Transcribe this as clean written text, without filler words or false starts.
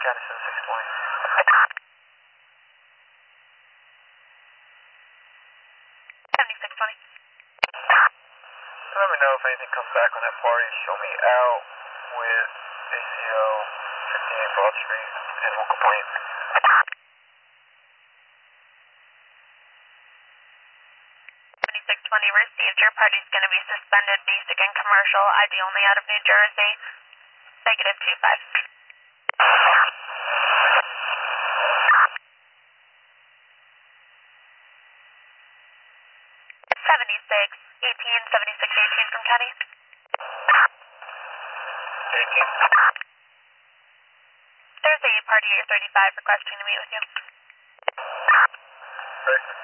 County 7620. Let me know if anything comes back on that party. Show me out with ACO 58 Broad Street and we'll complain. 7620 received. Your party's going to be suspended, basic and commercial, ID only out of New Jersey. Negative 25. 18 from County. 18. There's a party at 35 requesting to meet with you. Right.